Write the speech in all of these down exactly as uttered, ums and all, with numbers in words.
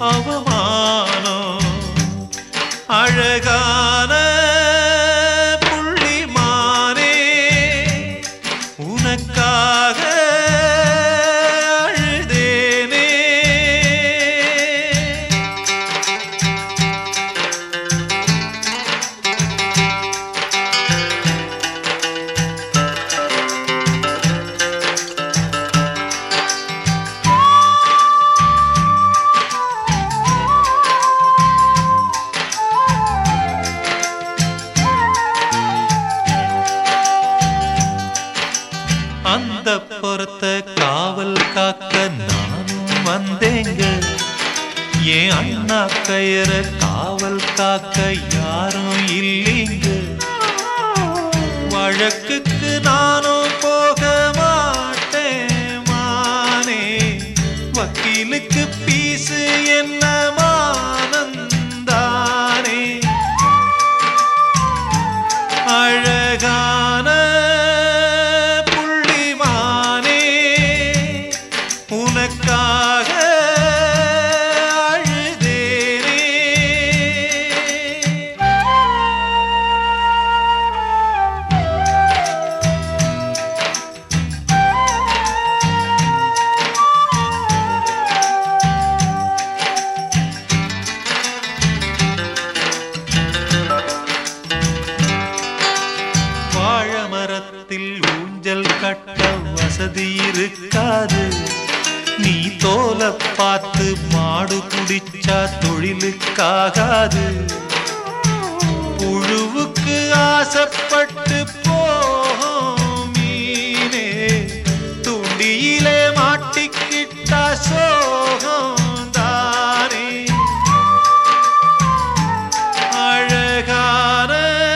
அவமானம் அழகான புள்ளிமானே உனக்காக அழுதேனே அந்த பொறுத்த காவல் காக்க நானும் வந்தேங்க ஏன் அண்ணா கயிற காவல் காக்க யாரும் இல்லைங்க வழக்குக்கு நானும் போக மாட்டேன் மானே வக்கீலுக்கு பீசு என்ன மானந்தானே அழகான உனக்காக அழுதேனே வாழமரத்தில் ஊஞ்சல் கட்ட வசதி இருக்காது நீ தோல பார்த்து மாடு குடிச்சா தொழிலுக்காகாது புழுவுக்கு ஆசைப்பட்டு போகும் மீனே துண்டியிலே மாட்டிக்கிட்டா சோகம் தானே அழகான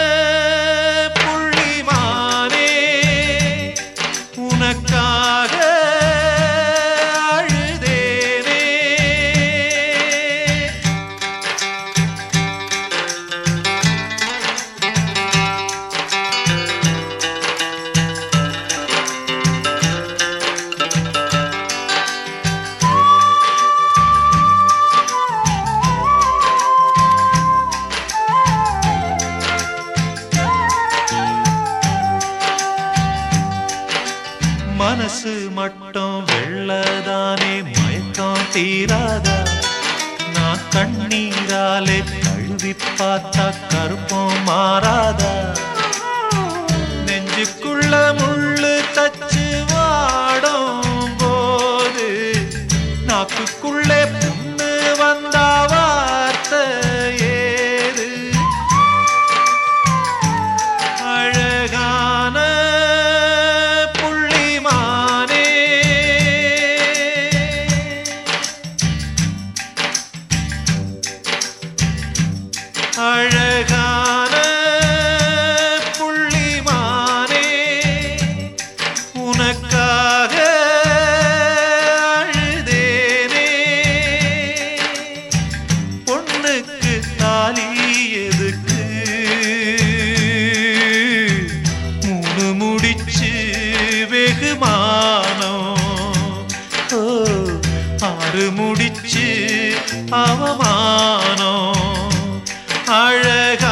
புள்ளிமானே உனக்காக மனசு மட்டும் வெள்ளதானே மயக்கம் தீராதா நான் கண்ணீராலே கழுவி பார்த்தா கருப்பம் மாறாதா நெஞ்சுக்குள்ள முள்ளு தச்சு வாடும் போது நாக்குக்குள்ளே புண்ணு வந்தா வார்த்தை ஏது அழகான அழகான புள்ளிமானே உனக்காக அழுதேனே பொண்ணுக்கு தாலி எதுக்கு மூணு முடிச்சு வெகுமானம் ஓ ஆறு முடிச்சு அவமானம் அழகா